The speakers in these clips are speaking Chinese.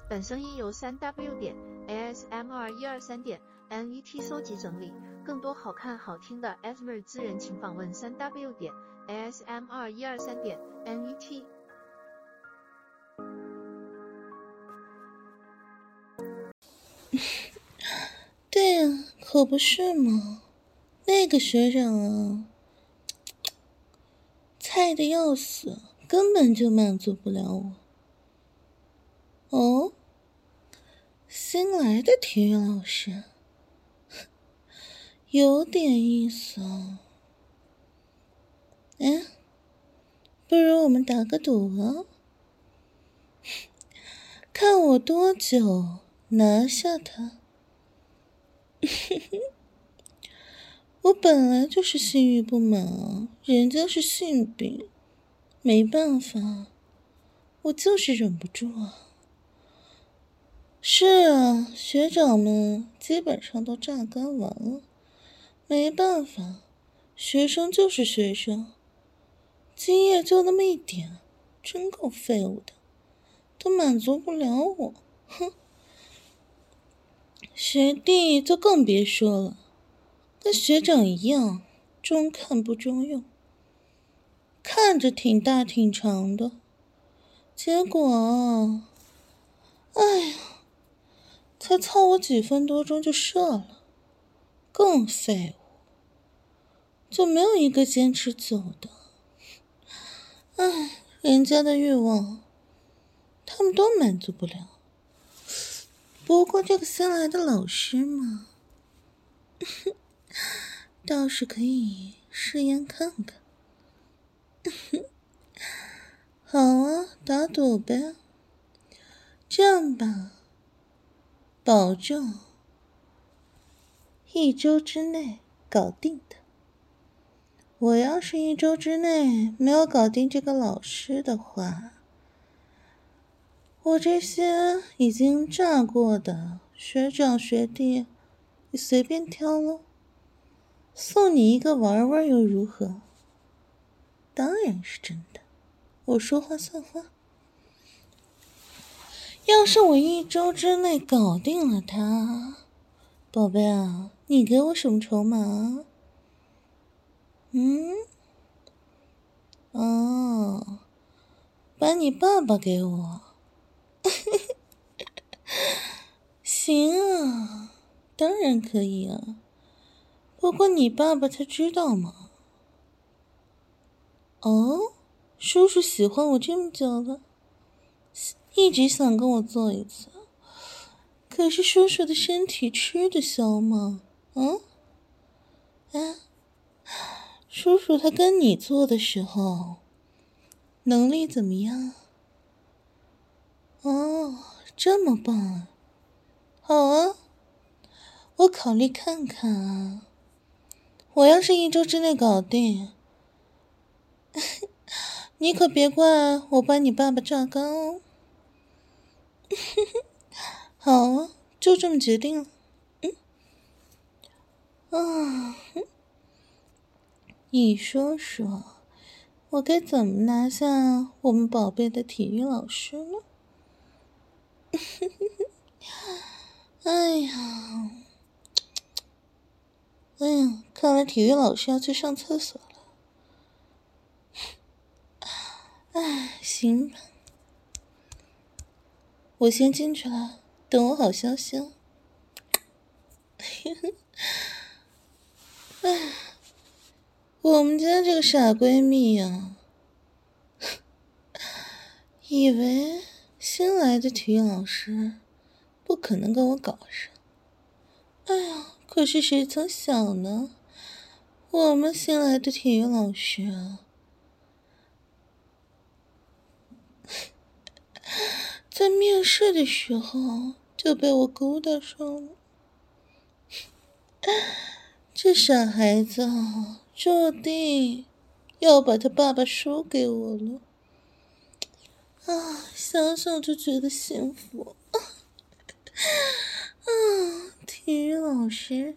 本声音由3W 点 ASMR123点 NET 搜集整理，更多好看好听的 ASMR 资源请访问3W 点 ASMR123点 NET。 对呀，可不是嘛，那个学长啊，菜的要死，根本就满足不了我。哦，新来的体育老师，有点意思啊。哎，不如我们打个赌啊，看我多久拿下他。我本来就是性欲不满啊，人家是性病，没办法，我就是忍不住啊。是啊，学长们基本上都榨干完了，没办法，学生就是学生，经验就那么一点，真够废物的，都满足不了我，哼。学弟就更别说了，跟学长一样，中看不中用，看着挺大挺长的，结果啊，哎呀，才操我几分多钟就射了，更废物，就没有一个坚持久的。哎，人家的欲望他们都满足不了。不过这个新来的老师嘛，倒是可以试验看看。好啊，打赌呗。这样吧，保证1周之内搞定的。我要是1周之内没有搞定这个老师的话，我这些已经炸过的学长学弟，你随便挑咯，送你一个玩玩又如何？当然是真的，我说话算话。要是我1周之内搞定了他，宝贝啊，你给我什么筹码啊？哦，把你爸爸给我。行啊，当然可以啊。不过你爸爸他知道吗？哦，叔叔喜欢我这么久了，一直想跟我做一次。可是叔叔的身体吃得消吗？叔叔他跟你做的时候，能力怎么样？哦，这么棒啊！好啊，我考虑看看啊。我要是1周之内搞定，你可别怪我把你爸爸榨干哦。好啊，就这么决定了。你说说，我该怎么拿下我们宝贝的体育老师呢？哎呀，看来体育老师要去上厕所了。行吧，我先进去了，等我好消息哦。我们家这个傻闺蜜呀，以为新来的体育老师不可能跟我搞上。哎呀，可是谁曾想呢，我们新来的体育老师啊，在面试的时候就被我勾搭上了。这傻孩子啊，注定要把他爸爸输给我了。想想就觉得幸福。体育老师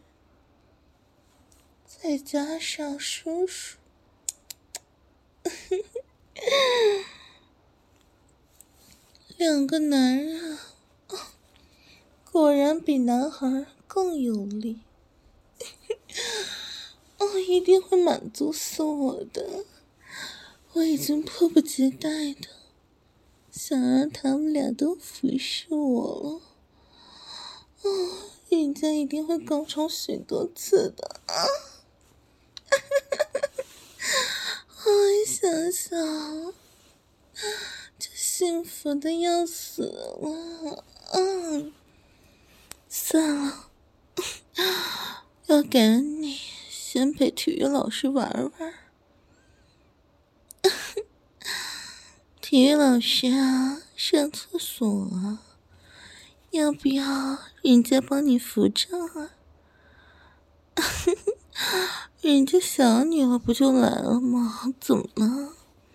再加上叔叔，两个男人果然比男孩更有力。一定会满足死我的。我已经迫不及待的想让他们俩都服侍我了。人家一定会高潮许多次的。想想就幸福的要死了。算了，要赶你先陪体育老师玩玩。体育老师啊，上厕所啊，要不要人家帮你扶正啊？人家想你了不就来了吗？怎么了？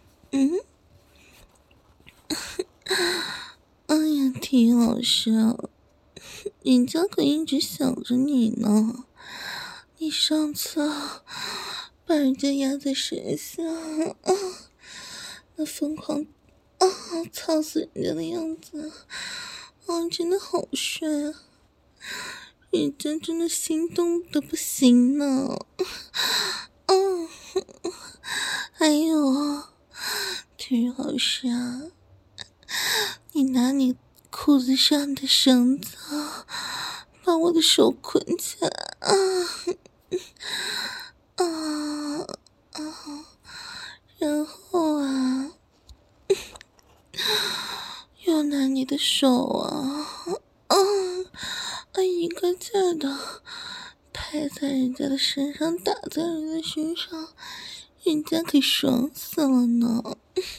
哎呀，体育老师啊，人家可一直想着你呢。你上次把人家压在身上，那疯狂操死人家的样子，真的好帅啊！人家真的心动的不行呢。还有体育老师啊，你拿你裤子上的绳子把我的手捆起来然后又拿你的手一个劲儿的拍在人家的身上，打在人家身上，人家可爽死了呢。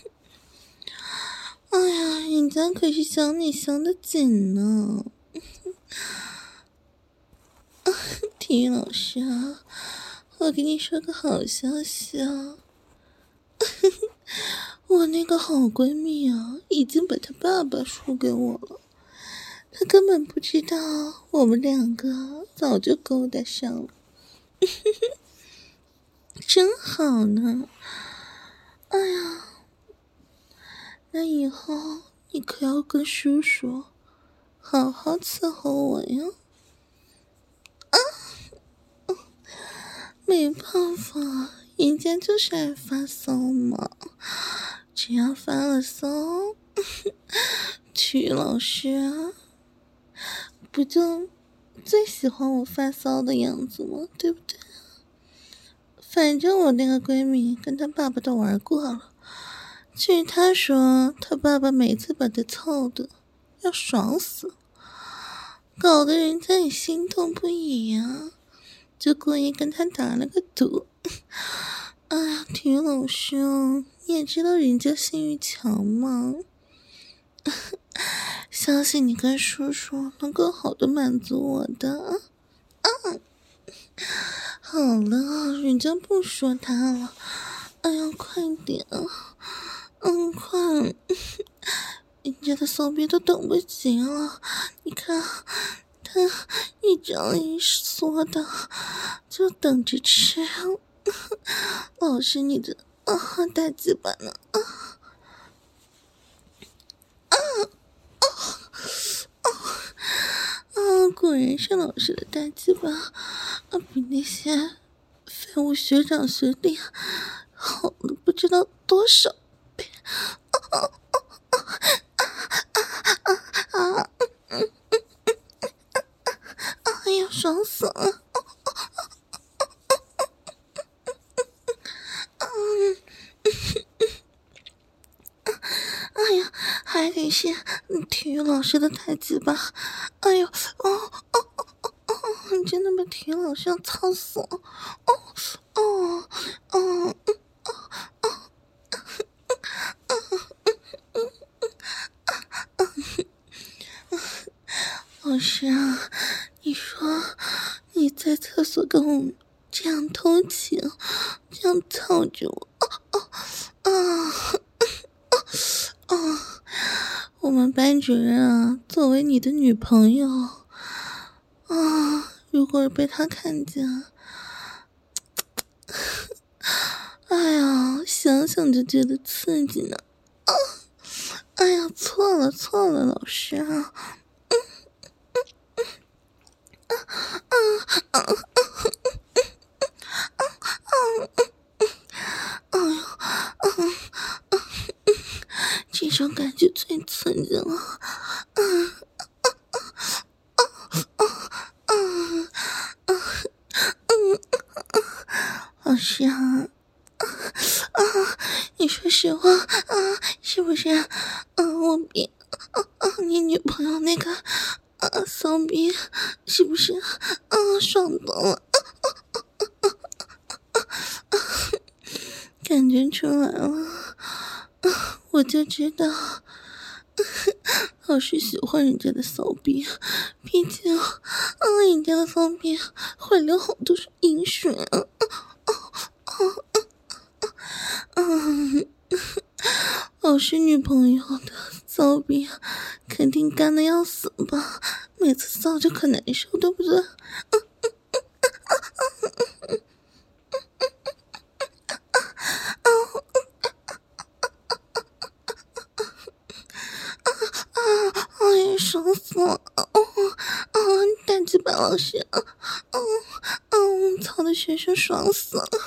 哎呀，人家可是想你想得紧呢。体育老师啊，我给你说个好消息啊。我那个好闺蜜啊，已经把她爸爸说给我了。她根本不知道我们两个早就勾搭上了。真好呢。哎呀，那以后你可要跟叔叔好好伺候我呀。没办法，人家就是爱发骚嘛。只要发了骚，体育老师不就最喜欢我发骚的样子吗？对不对？反正我那个闺蜜跟她爸爸都玩过了，据她说，她爸爸每次把她操的要爽死，搞得人家也心动不已啊，就故意跟她打了个赌。哎呀，体育老师你也知道人家性欲强嘛。相信你跟叔叔能更好的满足我的。好了，人家不说他了。哎呀，快点，快！人家的骚逼都等不及了。你看，他一张一缩的，就等着吃。老师，你的大鸡巴呢？果然是老师的大鸡巴比那些废物学长学弟好了不知道多少倍。哎呀，爽死了！哎呀，还得是体育老师的大鸡巴。哎呦，真的把体育老师要操死了。老师啊，你说你在厕所跟我这样偷情，这样操着我，我们班主任作为你的女朋友如果被他看见，哎呀，想想就觉得刺激呢。哎呀，错了，老师啊。 这种感觉最刺激了。老师啊，你说实话啊，是不是我比你女朋友那个骚逼是不是爽多了？感觉出来了，我就知道老师喜欢人家的骚逼，毕竟人家的骚逼会流好多饮水啊。老师女朋友的骚逼肯定干得要死吧，每次骚着可难受，对不对？哎呀，爽死了！大鸡巴老师，操的学生爽死了！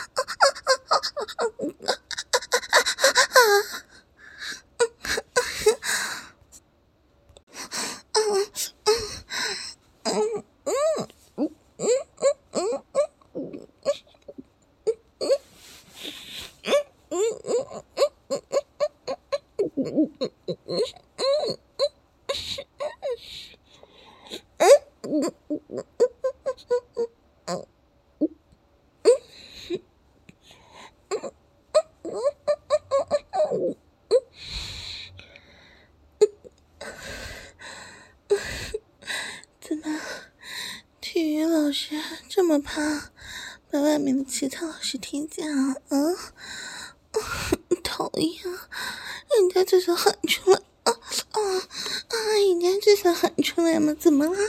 怎么，体育老师这么怕把外面的其他老师听见啊？讨厌，人家就想喊出来人家就想喊出来嘛，怎么了？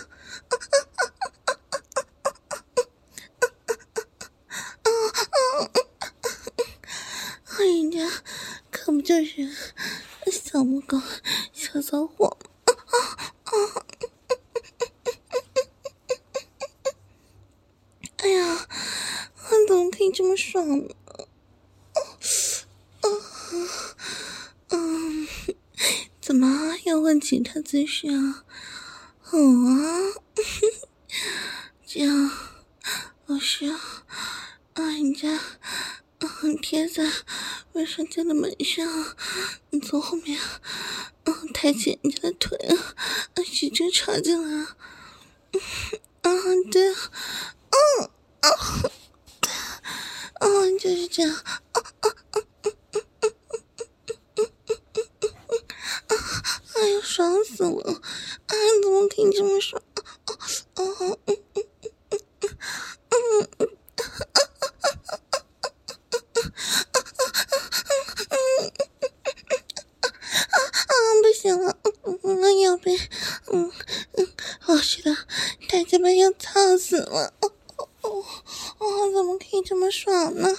人家可不就是小母狗、小骚货吗？哎呀，我怎么可以这么爽呢？怎么要换其他姿势啊？好啊，这样，老师人家贴在卫生间的门上，你从后面抬起人家的腿使劲插进来对就是这样哎呀，爽死了！怎么可以这么爽？不行了，要被老师的大鸡巴要操死了！怎么可以这么爽呢？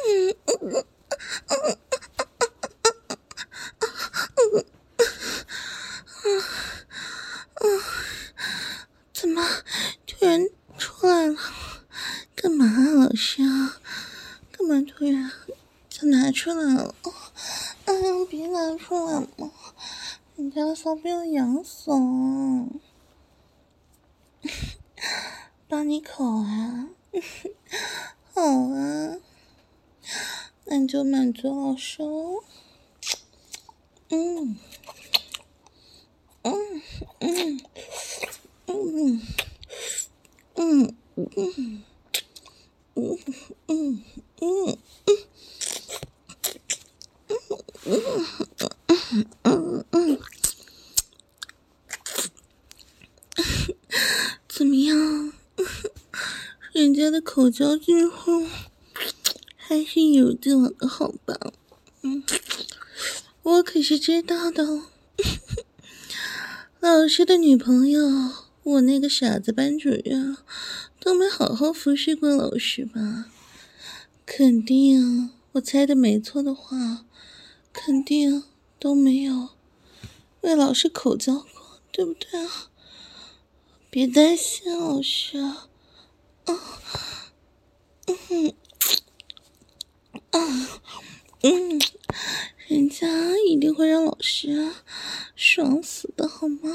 怎么突然出来了？干嘛老师啊？干嘛突然就拿出来了？别拿出来嘛，人家的骚逼要痒死了。帮你口啊？好啊，那你就满足老师喽。怎么样？人家的口交之后还是有劲了的好吧？我可是知道的哦。老师的女朋友，我那个傻子班主任都没好好服侍过老师吧？肯定，我猜的没错的话，肯定都没有为老师口交过，对不对啊？别担心，老师， 人家一定会让老师爽死的好吗？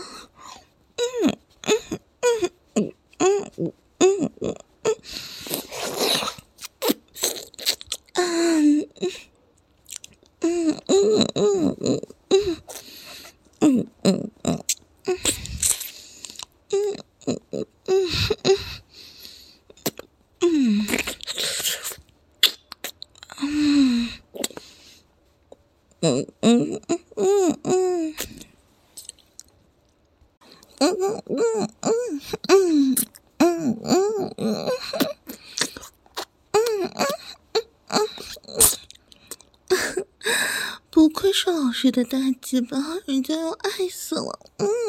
不愧是老师的大鸡巴，人家要爱死了。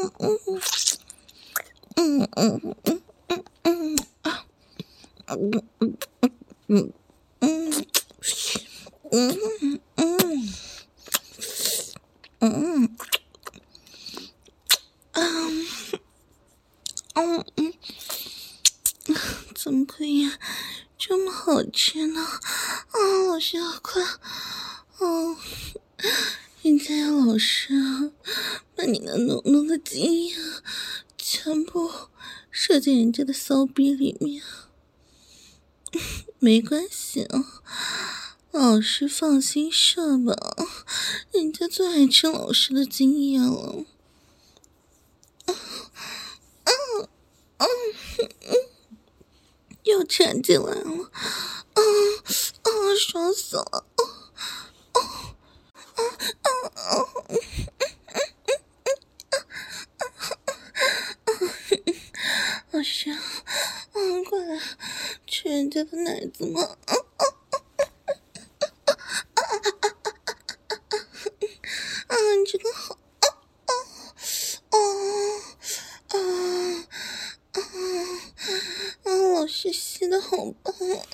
怎么可以这么好吃呢？老师好快！人家要老师把你那浓浓的精液全部射进人家的骚逼里面。没关系老师放心射吧，人家最爱吃老师的精液了。又缠进来了，爽死了！老师，过来吃人家的奶子吗？这个好，老师吸的好棒，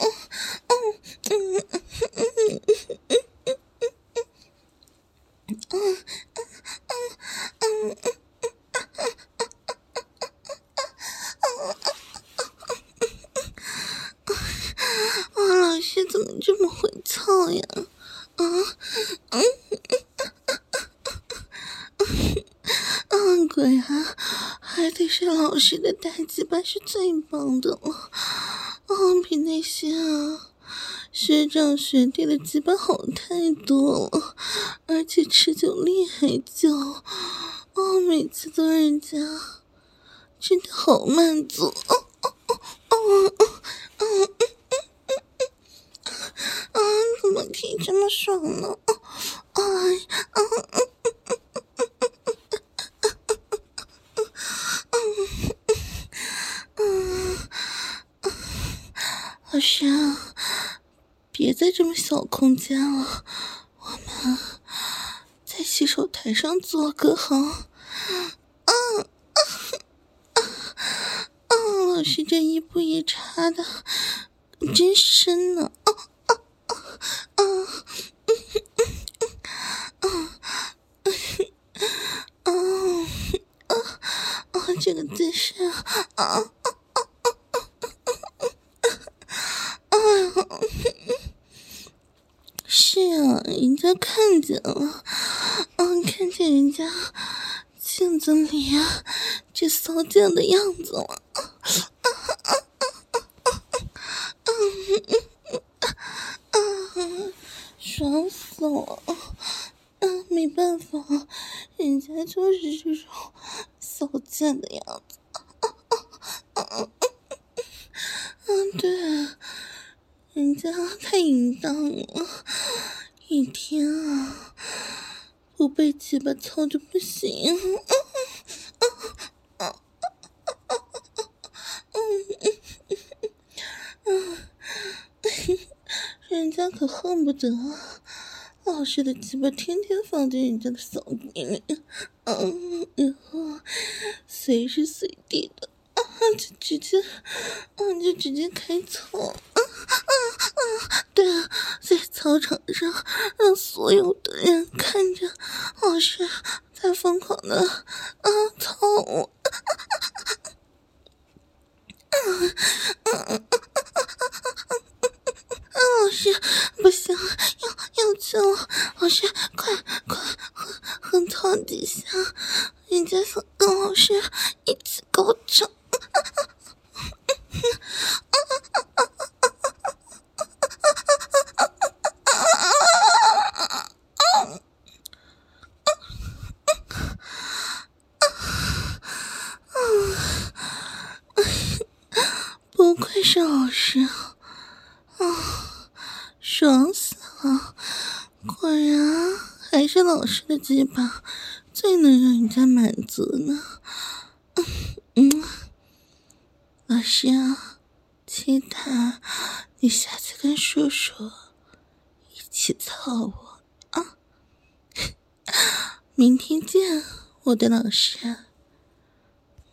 老师怎么这么会操呀？果然还得是老师的大鸡巴是最棒的了。比那些学长学弟的鸡巴好太多了，而且持久力还久。每次都让人家真的好满足。怎么可以这么爽呢？老师别在这么小空间了，我们在洗手台上做个好。老师这一步一插的真深呢。这个姿势是啊，人家看见了，看见人家镜子里这骚贱的样子了。爽死了！没办法，人家就是这种骚贱的样子。对，人家太淫荡了，一天不被鸡巴操就不行。人家可恨不得老师的鸡巴天天放进人家的骚逼里，然后随时随地的就直接开操。对啊，在操场上让所有的人看着老师在疯狂的操我。 师，快和床底下，人家想跟老师一起高潮。不愧是老师爽死了！果然还是老师的鸡巴最能让人家满足呢。老师啊，期待你下次跟叔叔一起操我啊！明天见，我的老师。